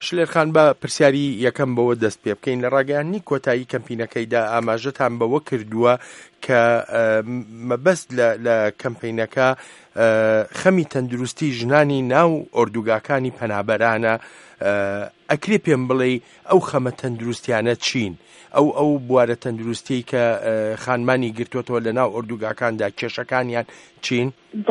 شلێرخان بە پرسیاری یەکەم بەوە دەست پێ بکەین لە ڕاگەیاندنی کۆتایی کەمپینەکەیدا ئاماژەتان بەوە کردووە کە مەبەست لە کەمپینەکە خەمی تەندروستی ژنانی ناو ئۆردوگاکانی پەنابەرانە. ئەکرێ پێم بڵێ ئەو خەمە تەندروستیانە چین؟ ئەو بوارە تەندروستی کە خانمانی گرتوۆتەوە لە ناو ئۆردوگاکاندا کێشەکانیان چین؟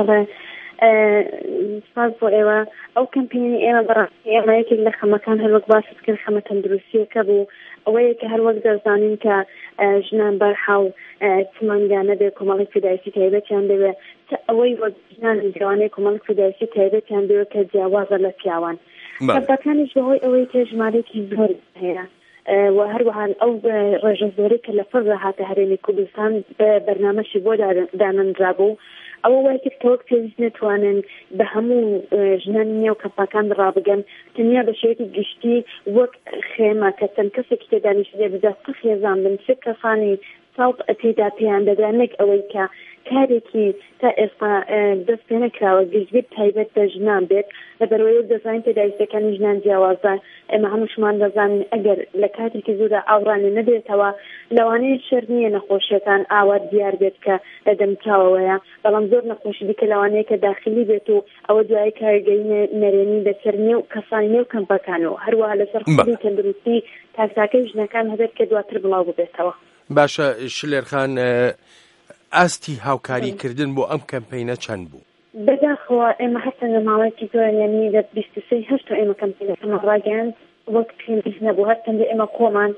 سپاس بۆ ئێوە. ئەو کەمپینی ئێمە بەڕاستی ئێمەیەکێک لە خەمەکان هەروەک باست کرد خەمە تەندروستیەکە بوو ئەوەیە کە هەروەک دەزانین کە ژنان بەرحاڵ چمانگانە بێ کۆمەڵی فیدایسی تایبەتیان دەوێت ئەوەی وەک ژنانی جوانەی کۆمەڵی فیدایسی تایبەتیان دەوێت کە جیاوازە لە پیاوان. سەبەکانیش بەهۆی ئەوەی کە ژمارەیەکی زۆر هەیە و هەروەها ئەو ڕێژە زۆرەی کە لە فەر هاتە هەرێمی کوردستان بەرنامەشی بۆ دانەنرابوو ئەوە وای کرد کە وەک پێویست نتوانن بە هەموو ژنانی نێو کەپاکان ڕابگەن تەنیا بە شێوەیەکی گشتی وەک خێمە کە چەند کەسێکی تێدانیشتێ بدات خێزان بن سێ کەسانی ساڵ تێدا پێیان دەدا نەک ئەوەی کە کارێکی تا ئێستا دەست پێ نەکراوە گشتبێت تایبەت بە ژنان بێت لەبەرەوەی دەزانین پێداویستەکانی ژنان جیاوازە ئێمە هەمووشمان دەزانین ئەگەر لە کاتێکی زۆردا ئاوڕانێ نەبێتەوە لەوانەیە شەر نییە نەخۆشیەکان ئاوا دیار بێت کە لە دەمچاوەوەیە بەڵام زۆر نەخۆشی دیکە لەوانەیە کە داخلی بێت و ئەوە دوای کارگەی نەرێنی لەسەر نێو کەسانی نێو کەمپەکانەوە هەروەها لەسەر خودی تەندروستی تاکتاکەی ژنەکان هەبێت کە دواتر بڵاو ببێتەوە. باشە شلێرخان، ئاستی هاوکاریکردن بۆ ئەم کەمپینە چەند بوو؟ بەداخەوە ئێمە هەستە لە ماوەیەکی زۆر یعنی لە 23 هەشتا ئێمە کەمپینەکەمە ڕاگەیاند وەک پێویست نەبوو هەرچەندە ئێمە کۆمان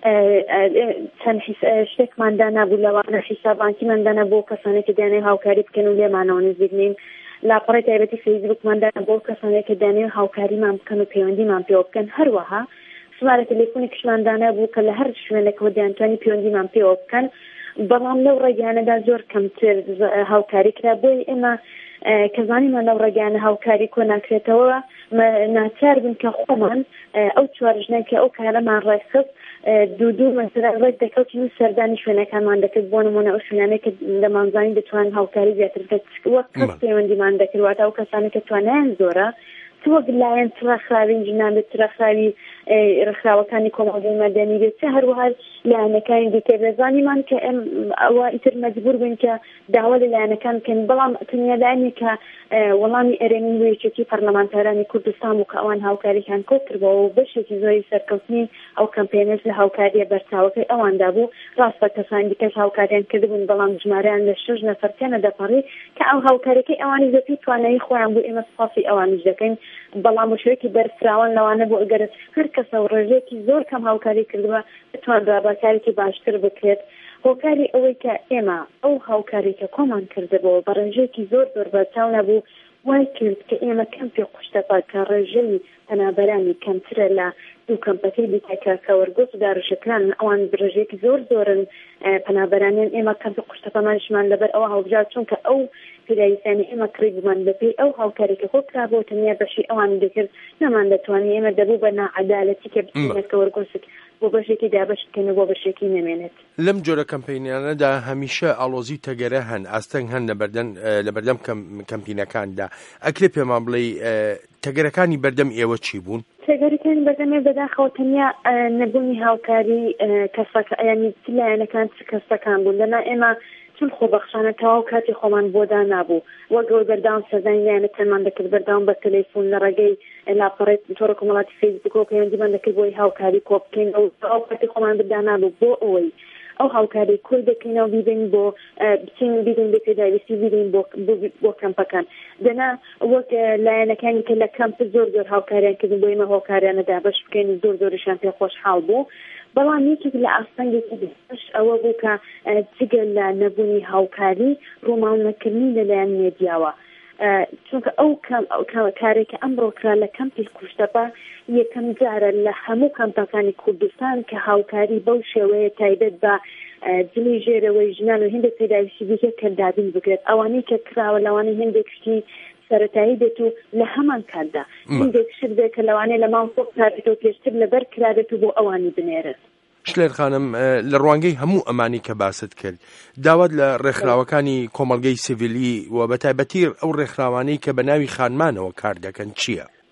چەند شتێکماندا نەبوو لەوانە حیسابانکیماندا بۆ کەسانێکی دانەی هاوکاری بکەن و لێمانەوە نزیک نین لاپەڕی تایبەتی فەیسبووکماندا بۆ کەسانێکی دانەی هاوکاریمان بکەن و پەیوەندیمان پێوە بکەن هەروەها سوارە تەلێفۆنی کشماندانە بوو کە لە هەر شوێنێکەوە دەیانتوانی پەیوەندیمان پێوە بکەن بەڵام لەو ڕێگانەدا زۆر کەمتر هاوکاری کرا بۆی ئێمە کەزانیمان لەو ڕێگانە هاوکاری کۆ ناکرێتەوە ناچار بن کە خۆمان ئەو چوارژنە کە ئەو کارەمان ڕێخست دوو مەسەلا ڕێک دەکەوتین و سەردانی شوێنەکانمان دەکرد بۆ نمونە ئەو شوێنانەیە کە دەمانزانین دەتوانین هاوکاری زیاتر بکەن وەک کەس پەیوەندیمان دەکردواتە ئەو کەسانێک کە توانایان زۆرە وەک لایەن ڕێکخراوی ژنان بێت ڕێکخراوی ڕێکخراوەکانی کۆمەڵگەی مەدەنی بێت چه هەروەها لایەنەکانی دیکە بێزانیمان کە ئەم ئەوە ئیتر مەجبور بووین کە داوا لە لایەنەکان بکەین بەڵام تەنیا لایەنی کە وەڵامی ئەرێنی وەیەکێتی پەرلەمانتارانی کوردستان و کە ئەوان هاوکاریان کۆ کردبەوە و بەشێکی زۆری سەرکەوتنی ئەو کەمپێنەش لە هاوکاریە بەرچاوەکەی ئەواندا بوو ڕاستە کەسانی دیکەش هاوکاریان کردبوون بەڵام ژمارەیان لە 6 نەفەر تێنە دەپەڕی کە ئەو هاوکاریەکەی ئەوانی زەپی توانایی خۆیان بوو ئێمە سپاسی ئەوانیش دەکەین بەڵام شوێکی بەرفراوان لەوانە بۆ ئەگەر هەر کەسە ڕێژێکی زۆر کەم هاوکاری کردووە بتوان ڕابکارێکی باشتر بکرێت هۆکاری ئەوەی کە ئێمە ئەو هاوکاری کە کۆمان کردبەوە بە ڕێژێکی زۆر بەرچاو نەبوو وای کرد کە ئێمە کەم پێ قوشتەپا کە ڕێژەی پەنابەرانی کەمترە لە دوو کەمپەکەی دیکە کە وەرگۆت و داڕژەکان ئەوان برژێکی زۆرن پەنابەرانیان ئێمە کەم پێ قوشتەپەمانشمان لەبەر ئەوە هەڵبژار چونکە ئەو پیرایسانی ئێمە کڕیبمان بەپێی ئەو هاوکارێکە خۆ کرابەوە تەنیا بەشی ئەوان دەکرد نەمان دەتوانین ئێمە دەبوو بە ناعەدالەتی کە بچینێت کە وەرگۆست بۆ بەشێکی دابش بکەنە بۆ بەشێکی نەمێنێت. لەم جۆرە کەمپینیانەدا هەمیشە ئاڵۆزی تەگەرە هەن ئاستەنگ هەن لە بەردەم کەمپینەکاندا ئەکرێ پێمان بڵێ تەگەرەکانی بەردەم ئێوە چی بوون؟ تەگەرەکانی بەردەمێ بەداخەوە تەنیا نەبوونی هاوکاری کەسەکە یعنی لایەنەکان کەسەکان بوون لەنا ئێمە چون خۆبەخشانە تەواو کاتی خۆمان بۆدا نابوو وەگەوە بەرداوام سەردانی لایەنە تەنمان دەکرد بەرداوام بە تەلەیفۆن لە ڕێگەی لاپەڕێت تۆڕە کۆمەڵاتی فەیسبووک پەیوەندیمان دەکرد بۆی هاوکاری کۆ بکەین ئەو کاتی خۆمان بەردا نابوو بۆ ئەوەی ئەو هاوکاری کورد دەکەینەوە بیبین بۆ بچین بیدین بە پێداویستی بیدین بۆ کەمپەکان دەنا وەک لایەنەکانی کە لە کەمپ زۆر هاوکاریان کردن بۆ ئێمە هاوکاریانەدا بەش بکەین زۆریشان پێ خۆشحاڵ بوو بەڵام یەکێک لە ئاستەنگێکی دەش ئەوە بوو کە جگە لە نەبوونی هاوکاری ڕووماڵنەکردنی لەلایەن مێدیاوە چونکە ئەو کارێکە ئەمڕۆ کرا لە کەمپی کوشتەپا یەکەم جارە لە هەموو کەمپەکانی کوردستان کە هاوکاری بەو شێوەیە تایبەت بە جلی ژێرەوەی ژنان و هێندێک پێداویستی دیکە کە دابین بکرێت ئەوانەی کە کراوە لەوانەی هێندێک شتی سەرەتایی بێت و لە هەمان کاردا هێندێک شت بێت کە لەوانەیە لە ماڵ خۆ کارێتەوە پێشتر لەبەر کرابێت و بۆ ئەوانی بنێرێت. شلێر خانم لە ڕوانگەی هەموو ئەمانی کە باست کرد داوات لە ڕێکخراوەکانی کۆمەڵگەی سیڤیلی و بە تایبەتی ئەو ڕێکخراوانەی کە بە ناوی خانمانەوە کار دەکەن چییە؟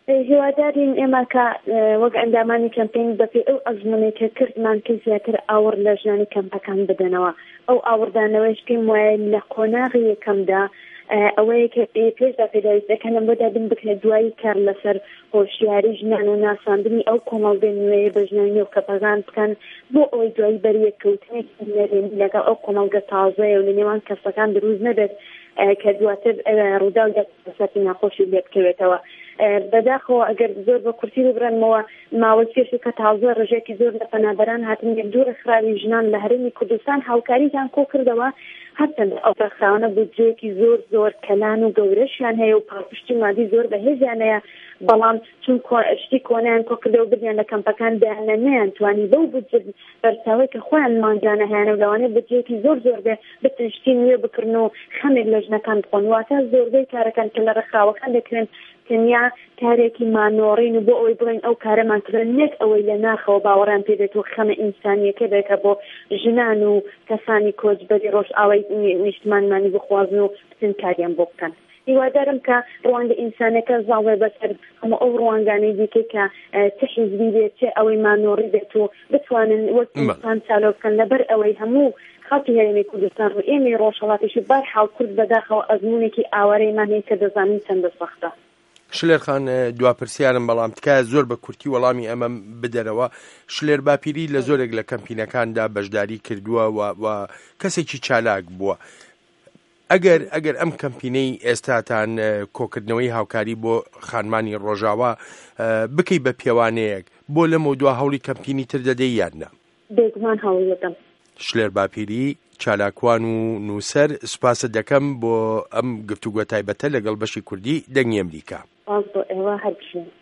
هیوادارین ئێمە کە وەک ئەندامانی کەمپین بەپێ ئەو ئەزمونەی کە کردمان کە زیاتر ئاور لە ژنانی کەمپەکان بدەنەوە ئەو ئاوردانەوەش پێم وایە لە قۆناغی یەکەمدا ئەوەیە کە پێشدا پێداویست دەکەنم بۆ دابین بکرێت دوایی کار لەسەر هۆشیاری ژنان و ناساندنی ئەو کۆمەڵگەی نوێیە بە ژنانی و کەپەکان بکەن بۆ ئەوەی دوایی بەریەکەوتنێکی نەرێنی لەگەڵ ئەو کۆمەڵگە تازەیە و لە نێوان کەسەکان دروست نەبێت کە دواتر ڕوودا و دەسەتی ناخۆشی لێ بکەوێتەوە. بەداخەوە ئەگەر زۆر بە کورسی ببرێنمەوە ماوەی پێشی کە تازە ڕژێکی زۆر لە پەنابەران هاتن دوورە خراوی ژنان لە هەرێمی کوردستان هاوکاریتان کۆ کردەوە هەرچەند ئەو ڕێکخراوانە بودجەیەکی زۆر کەلان و گەورەشیان هەیە و پاڵپشتی مادی زۆر بەهێزیان هەیە بەڵام چون شتی کۆنیان کۆ کردەوە بدیان لە کەمپەکان دایانە نەیانتوانی بەو بودجە بەرچاوی کە خۆیان ماندانە هەیەە و لەوانەیە بودجەیەکی زۆر بێ بتن شتی نوێ بکردن و خەمێک لە ژنەکان بخۆن واتە زۆربەی کارەکان کە لە ڕێکخراوەکان دەکرێن تەنیا کارێکی مانۆڕین و بۆ ئەوەی بڵێن ئەو کارەمان کردن نێک ئەوەی لە ناخەوە باوەڕیان پێ دێت و خەمە ئینسانیەکە بێتە بۆ ژنان و کەسانی کۆچبەری ڕۆژ ئاوای نیشتمانمانی بخوازن و بتن کاریان بۆ بکەن. هیوادارم کە ڕوانگە ئینسانەکە زاڵێ بەسەر هەموو ئەو ڕوانگانەی دیکە کە چه حیزبی بێت چه ئەوەی مانۆڕی بێت و بتوانن وەک ئینسان چالۆ بکەن لەبەر ئەوەی هەموو خەڵکی هەرێمی کوردستان ڕوو ئێمەی ڕۆژهەڵاتیشی بەرحاڵ کورد بەداخەوە ئەزموونێکی ئاوارەیمان هەیە کە دەزانین چەندە سەختە. شلێر خان دواپرسیارم بەڵام تکایە زۆر بە کورتی وەڵامی ئەمە بدەرەوە. شلێر باپیری لە زۆرێک لە کەمپینەکاندا بەشداری کردووە و کەسێکی چالاک بووە. ئەگەر ئەم کەمپینەی ئێستاتان کۆکردنەوەی هاوکاری بۆ خانمانی ڕۆژاوا بکەی بە پێوانەیەک بۆ لەمە دوا هەوڵی کەمپینی تر دەدەی یاننا؟ بێگومان هەوڵەدەم. شلێر باپیری چالاکوان و نووسەر سوپاسە دەکەم بۆ ئەم گفتوگۆ تایبەتە لەگەڵ بەشی کوردی دەنگی ئەمریکا.